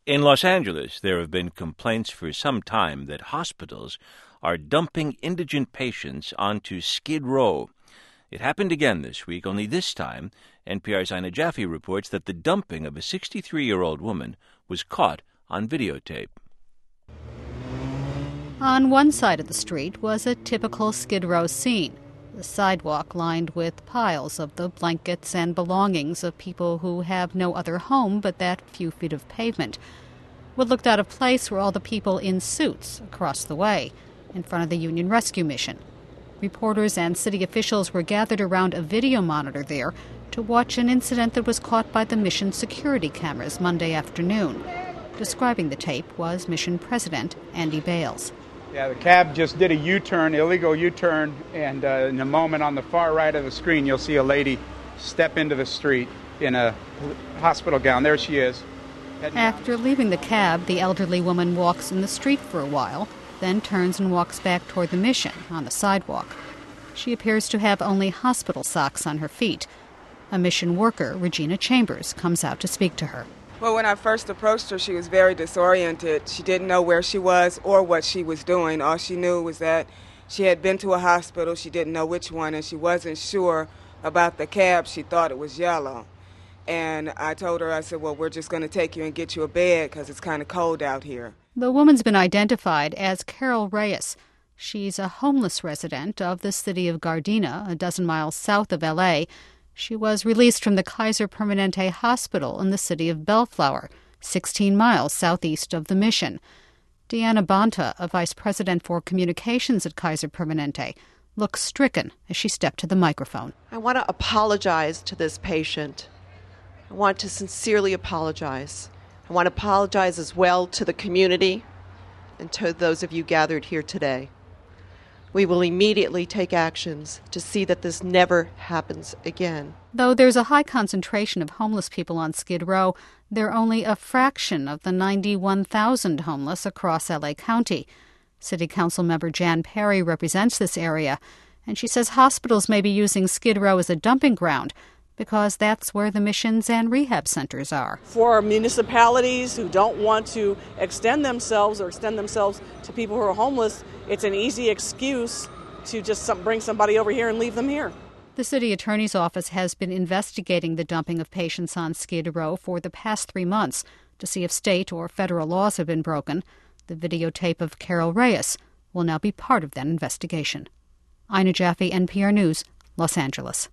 In Los Angeles, there have been complaints for some time that hospitals are dumping indigent patients onto Skid Row. It happened again this week, only this time NPR's Ina Jaffe reports that the dumping of a 63-year-old woman was caught on videotape. On one side of the street was a typical Skid Row scene, the sidewalk lined with piles of the blankets and belongings of people who have no other home but that few feet of pavement. What looked out of place were all the people in suits across the way, in front of the Union Rescue Mission. Reporters and city officials were gathered around a video monitor there to watch an incident that was caught by the mission security cameras Monday afternoon. Describing the tape was Mission President Andy Bales. Yeah, the cab just did a U-turn, illegal U-turn, and in a moment on the far right of the screen, you'll see a lady step into the street in a hospital gown. There she is. After leaving the cab, the elderly woman walks in the street for a while, then turns and walks back toward the mission on the sidewalk. She appears to have only hospital socks on her feet. A mission worker, Regina Chambers, comes out to speak to her. Well, when I first approached her, she was very disoriented. She didn't know where she was or what she was doing. All she knew was that she had been to a hospital. She didn't know which one, and she wasn't sure about the cab. She thought it was yellow. And I told her, I said, well, we're just going to take you and get you a bed because it's kind of cold out here. The woman's been identified as Carol Reyes. She's a homeless resident of the city of Gardena, a dozen miles south of L.A., She was released from the Kaiser Permanente Hospital in the city of Bellflower, 16 miles southeast of the mission. Deanna Bonta, a vice president for communications at Kaiser Permanente, looked stricken as she stepped to the microphone. I want to apologize to this patient. I want to sincerely apologize. I want to apologize as well to the community and to those of you gathered here today. We will immediately take actions to see that this never happens again. Though there's a high concentration of homeless people on Skid Row, they're only a fraction of the 91,000 homeless across L.A. County. City Council member Jan Perry represents this area, and she says hospitals may be using Skid Row as a dumping ground because that's where the missions and rehab centers are. For municipalities who don't want to extend themselves to people who are homeless, it's an easy excuse to just bring somebody over here and leave them here. The city attorney's office has been investigating the dumping of patients on Skid Row for the past 3 months to see if state or federal laws have been broken. The videotape of Carol Reyes will now be part of that investigation. Ina Jaffe, NPR News, Los Angeles.